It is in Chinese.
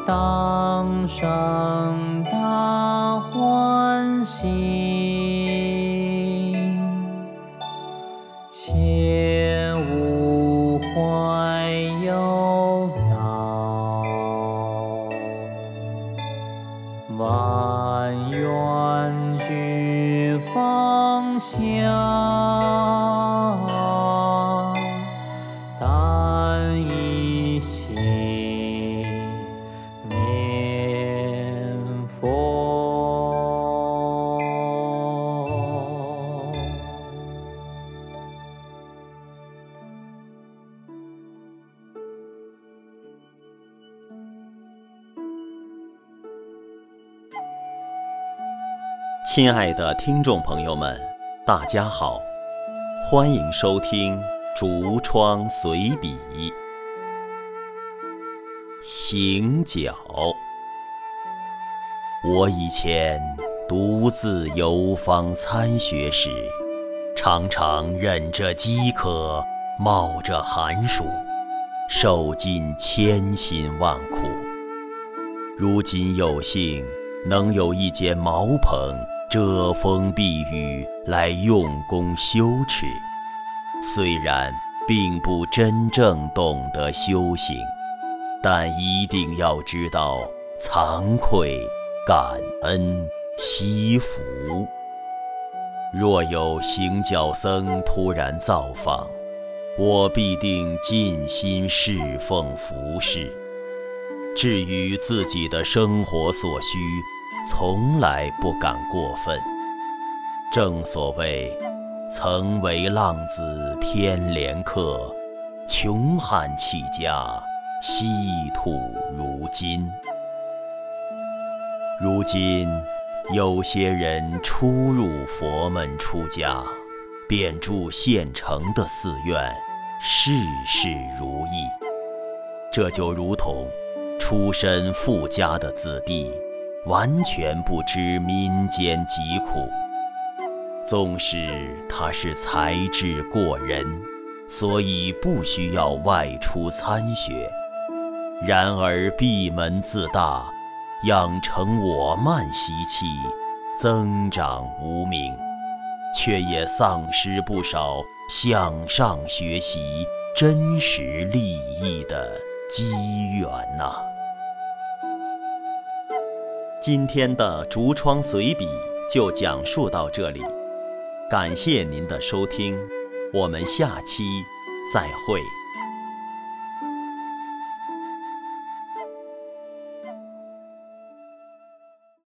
当生大欢喜，切勿怀忧恼，万愿俱放下，但一心念佛。 亲爱的听众朋友们，大家好，欢迎收听竹窗随笔。行脚。我以前独自游方参学时，常常忍着饥渴，冒着寒暑，受尽千辛万苦。如今有幸能有一间茅棚遮风避雨来用功修持，虽然并不真正懂得修行，但一定要知道惭愧、感恩、惜福。若有行脚僧突然造访，我必定尽心侍奉服侍。至于自己的生活所需，从来不敢过分。正所谓曾为浪子偏怜客，穷汉弃家稀土如金。如今有些人初入佛门出家，便住现成的寺院，事事如意。这就如同出身富家的子弟完全不知民间疾苦，纵使他是才智过人，所以不需要外出参学，然而闭门自大，养成我慢习气，增长无名，却也丧失不少向上学习、真实利益的机缘呐。今天的竹窗随笔就讲述到这里，感谢您的收听，我们下期再会。